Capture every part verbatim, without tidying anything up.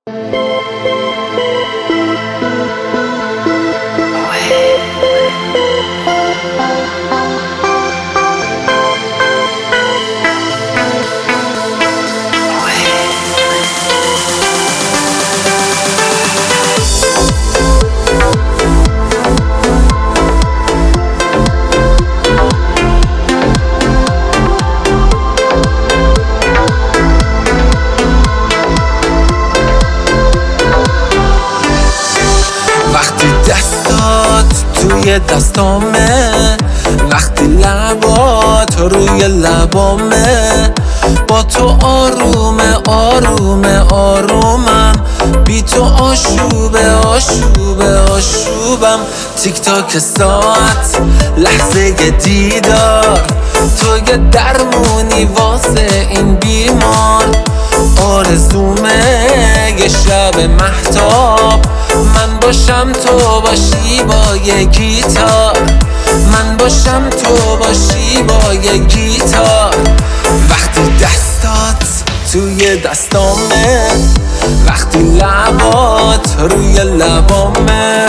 توی دستامه، وقتی لبات روی لبامه، با تو آرومه آرومه آرومم، بی تو آشوبه آشوبه آشوبم. تیک تاک ساعت، لحظه دیدار، تو یه درمونی واسه این بیمار. آرزومه یه شب مهتاب، من باشم تو باشی با یه گیتار، من باشم تو باشی با یه گیتار. وقتی دستات توی دستامه، وقتی لبات روی لبامه.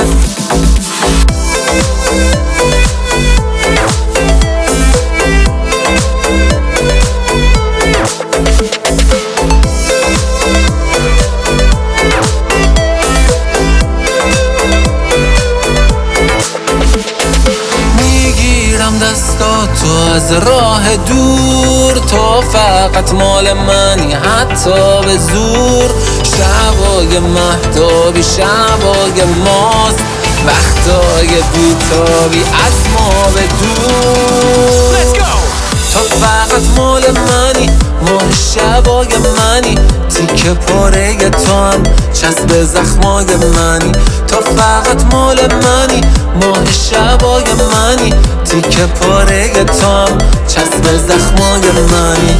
دستاتو از راه دور، تو فقط مال منی حتی به زور. شبای مهتابی شبای ماست، وقتای بیتابی از ما به دور. تو فقط مال منی، ماه شبای منی، تیکه پاره تو هم چسب زخمای منی. تو فقط مال منی، ماه شبای منی، تیکه پاره تو هم چسب زخمای منی.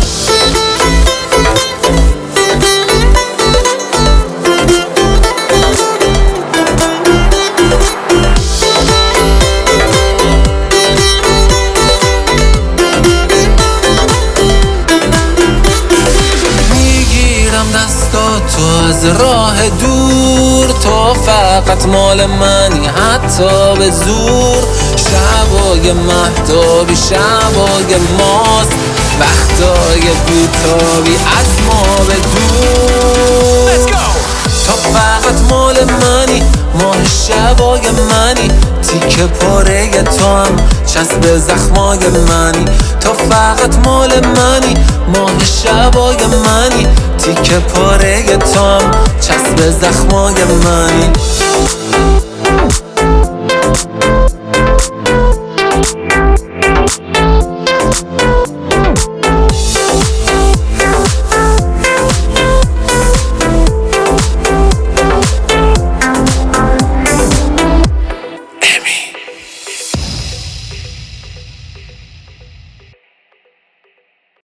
تو از راه دور، تو فقط مال منی حتی به زور. شبای مهتابی شبای ماست، وقتای بیتابی از ما به دور. تو فقط مال منی، ماه شبای منی، تیکه پاره تو هم چسب زخمای منی. تو فقط مال منی، ماه شبای منی، تیکه پاره تو هم چسب زخمای منی.